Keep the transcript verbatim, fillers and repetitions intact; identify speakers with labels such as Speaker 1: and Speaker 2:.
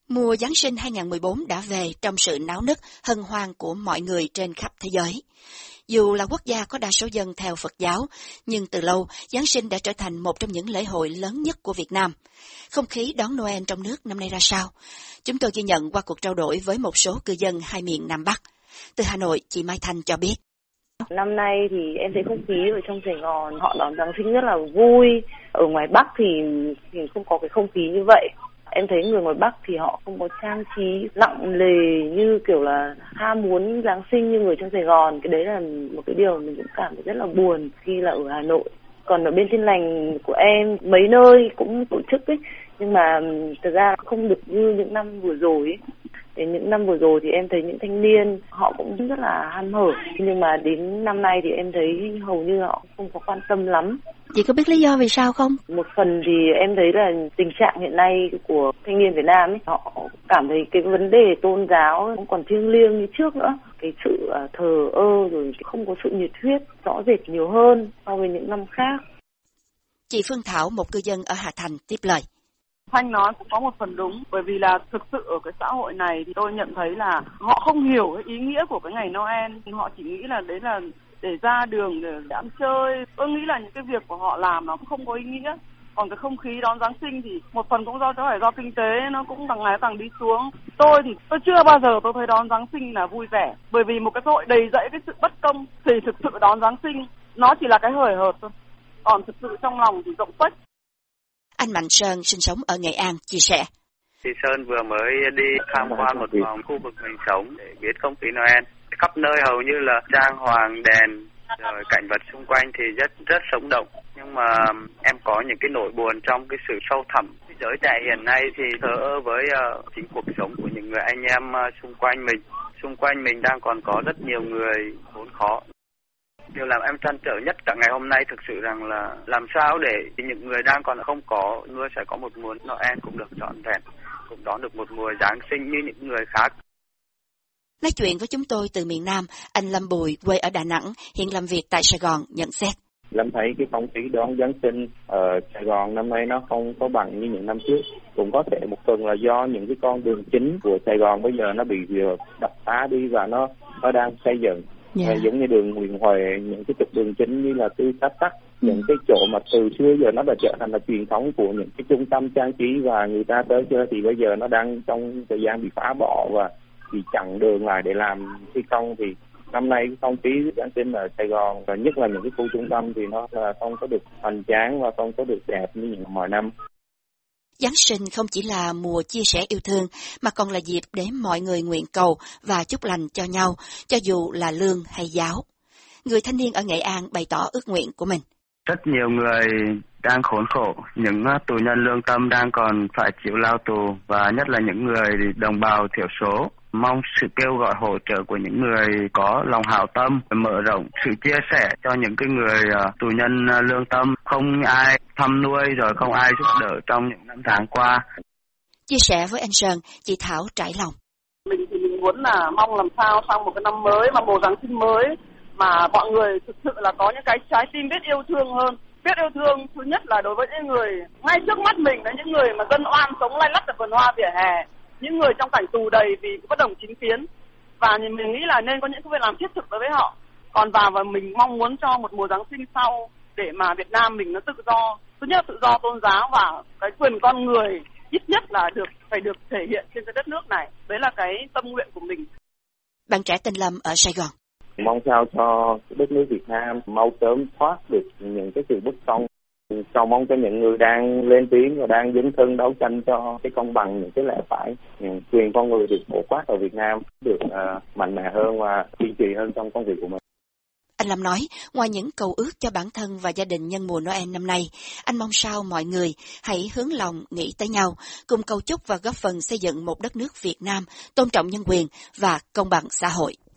Speaker 1: Mùa Giáng sinh hai không một bốn đã về trong sự náo nức, hân hoan của mọi người trên khắp thế giới. Dù là quốc gia có đa số dân theo Phật giáo, nhưng từ lâu, Giáng sinh đã trở thành một trong những lễ hội lớn nhất của Việt Nam. Không khí đón Noel trong nước năm nay ra sao? Chúng tôi ghi nhận qua cuộc trao đổi với một số cư dân hai miền Nam Bắc. Từ Hà Nội, chị Mai Thanh cho biết.
Speaker 2: Năm nay thì em thấy không khí ở trong Sài Gòn họ đón Giáng sinh rất là vui. Ở ngoài Bắc thì, thì không có cái không khí như vậy. Em thấy người ngoài Bắc thì họ không có trang trí nặng nề như kiểu là ham muốn Giáng sinh như người trong Sài Gòn. Cái đấy là một cái điều mình cũng cảm thấy rất là buồn khi là ở Hà Nội. Còn ở bên Tin Lành của em, mấy nơi cũng tổ chức ấy, nhưng mà thực ra không được như những năm vừa rồi ấy. Đến những năm vừa rồi thì em thấy những thanh niên họ cũng rất là ham hở, nhưng mà đến năm nay thì em thấy hầu như họ không có quan tâm lắm.
Speaker 1: Chị có biết lý do vì sao không?
Speaker 2: Một phần thì em thấy là tình trạng hiện nay của thanh niên Việt Nam ấy, họ cảm thấy cái vấn đề tôn giáo không còn thiêng liêng như trước nữa. Cái sự thờ ơ rồi không có sự nhiệt huyết rõ rệt nhiều hơn so với những năm khác.
Speaker 1: Chị Phương Thảo, một cư dân ở Hà Thành, tiếp lời.
Speaker 3: Thanh nói cũng có một phần đúng, bởi vì là thực sự ở cái xã hội này thì tôi nhận thấy là họ không hiểu cái ý nghĩa của cái ngày Noel, họ chỉ nghĩ là đấy là để ra đường để, để ăn chơi. Tôi nghĩ là những cái việc của họ làm nó cũng không có ý nghĩa. Còn cái không khí đón Giáng sinh thì một phần cũng do có phải do kinh tế nó cũng càng ngày càng đi xuống. Tôi thì tôi chưa bao giờ tôi thấy đón Giáng sinh là vui vẻ, bởi vì một cái xã hội đầy dẫy cái sự bất công thì thực sự đón Giáng sinh nó chỉ là cái hời hợt thôi, còn thực sự trong lòng thì rộng phách.
Speaker 1: Anh Mạnh Sơn sinh sống ở Nghệ An chia sẻ.
Speaker 4: Thì Sơn vừa mới đi tham quan một vòng khu vực mình sống để biết không khí Noel. Khắp nơi hầu như là trang hoàng đèn, rồi cảnh vật xung quanh thì rất rất sống động. Nhưng mà em có những cái nỗi buồn trong cái sự sâu thẳm. Giới trẻ hiện nay thì thờ ơ với uh, chính cuộc sống của những người anh em uh, xung quanh mình. Xung quanh mình đang còn có rất nhiều người khốn khó. Điều làm em trăn trở nhất cả ngày hôm nay thực sự rằng là làm sao để những người đang còn không có người sẽ có một mùa Noel cũng được trọn vẹn, cũng đón được một mùa Giáng sinh như những người khác.
Speaker 1: Nói chuyện với chúng tôi từ miền Nam, anh Lâm Bùi, quê ở Đà Nẵng, hiện làm việc tại Sài Gòn, nhận xét.
Speaker 5: Lâm thấy cái không khí đón Giáng sinh ở Sài Gòn năm nay nó không có bằng như những năm trước. Cũng có thể một phần là do những cái con đường chính của Sài Gòn bây giờ nó bị đập phá đi và nó nó đang xây dựng. Yeah. Giống như đường Nguyễn Huệ, những cái trục đường chính như là Tư Cát Tắc, ừ. những cái chỗ mà từ xưa giờ nó đã trở thành là truyền thống của những cái trung tâm trang trí và người ta tới chơi thì bây giờ nó đang trong thời gian bị phá bỏ và bị chặn đường lại để làm thi công. Thì năm nay cái không khí Giáng sinh ở Sài Gòn và nhất là những cái khu trung tâm thì nó là không có được hoành tráng và không có được đẹp như những mọi năm.
Speaker 1: Giáng sinh không chỉ là mùa chia sẻ yêu thương, mà còn là dịp để mọi người nguyện cầu và chúc lành cho nhau, cho dù là lương hay giáo. Người thanh niên ở Nghệ An bày tỏ ước nguyện của mình.
Speaker 4: Rất nhiều người đang khốn khổ, những tù nhân lương tâm đang còn phải chịu lao tù, và nhất là những người đồng bào thiểu số. Mong sự kêu gọi hỗ trợ của những người có lòng hảo tâm, mở rộng sự chia sẻ cho những cái người uh, tù nhân uh, lương tâm, không ai thăm nuôi rồi không ai giúp đỡ trong những năm tháng qua.
Speaker 1: Chia sẻ với anh Sơn, chị Thảo trải lòng.
Speaker 3: Mình thì mình muốn là mong làm sao sang một cái năm mới mà mùa Giáng sinh mới mà mọi người thực sự là có những cái trái tim biết yêu thương hơn. Biết yêu thương thứ nhất là đối với những người ngay trước mắt mình, là những người mà dân oan sống lay lắt ở vườn hoa vỉa hè, những người trong cảnh tù đầy vì bất đồng chính kiến, và mình nghĩ là nên có những việc làm thiết thực đối với họ. Còn vào và mình mong muốn cho một mùa Giáng sinh sau để mà Việt Nam mình nó tự do, thứ nhất là tự do tôn giáo và cái quyền con người ít nhất là được phải được thể hiện trên cái đất nước này. Đấy là cái tâm nguyện của mình.
Speaker 1: Bạn trẻ tên Lâm ở Sài Gòn.
Speaker 5: Mong sao cho đất nước Việt Nam mau sớm thoát được những cái sự bất công. Cầu mong cho những người đang lên tiếng và đang dấn thân đấu tranh cho cái công bằng, những cái lẽ phải, những quyền con người được phổ quát ở Việt Nam được uh, mạnh mẽ hơn và kiên trì hơn trong công việc của mình.
Speaker 1: Anh Lâm nói, ngoài những cầu ước cho bản thân và gia đình nhân mùa Noel năm nay, anh mong sao mọi người hãy hướng lòng nghĩ tới nhau, cùng cầu chúc và góp phần xây dựng một đất nước Việt Nam tôn trọng nhân quyền và công bằng xã hội.